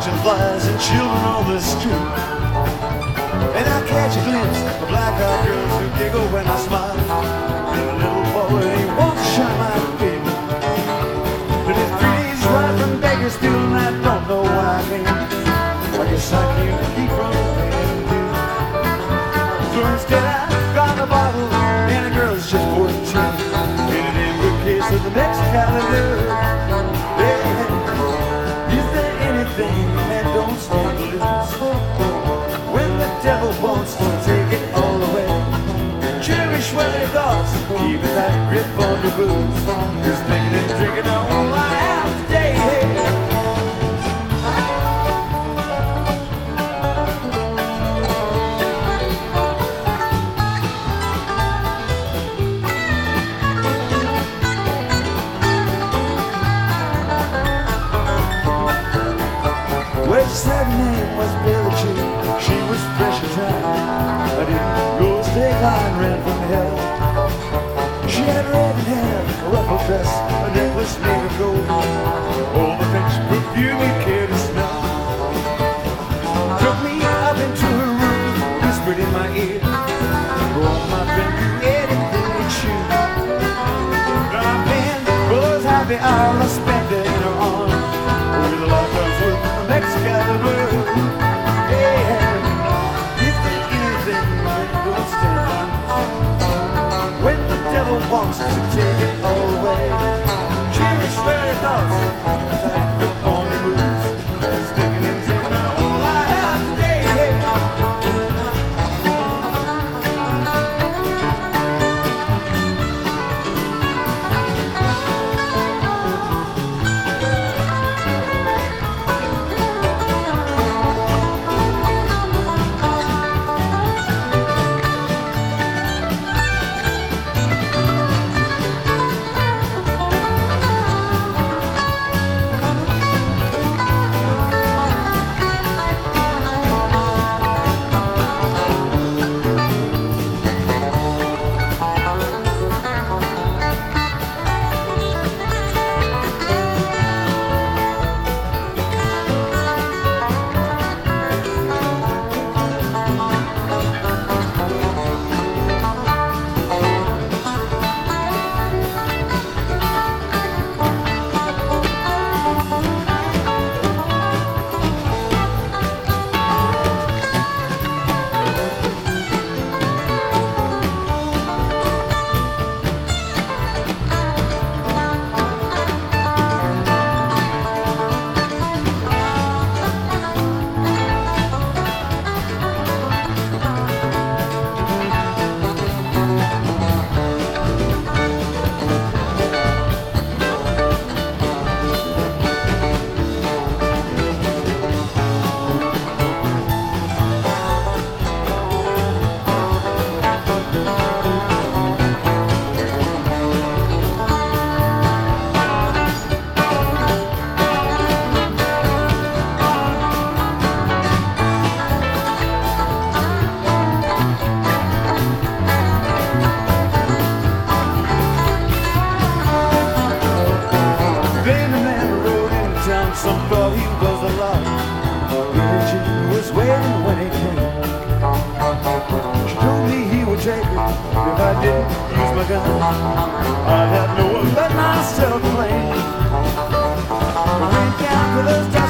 watching flies and children on the street. And I catch a glimpse of black-eyed girls who giggle when I smile. And a little boy, he wants to shine my baby. But his pretty's right from Bakersfield, and I don't know why I can't. I guess I can't keep from paying dues. So instead I got a bottle, and the girl's just 14. In an empty case of the next calendar. Yeah. Is there anything that don't stand to lose? When the devil wants to take it all away, cherish what he thoughts, keep that grip on the booze. Just thinking and drinking all I have today. Well, she said her name was Billie Jean. She was fresh and dry. I didn't go a state line, ran from hell. She had red hair, a ruffled dress, a necklace made of gold. All the French perfume you care to smell. Took me up into her room, whispered in my ear, brought my friend to anything they choose. Now I've been was happy hour I spent it in her arms. With a lifetime's worth of Excalibur. Yeah, is there anything that don't stand on? When the devil wants to take it all away, cherish very thoughts, tight grip on the moves, sticking and taking all I have today. Some thought he was alive. Billie Jean was waiting when he came. She told me he would take her if I didn't use my gun. I'd have no one but myself to blame. I went down to those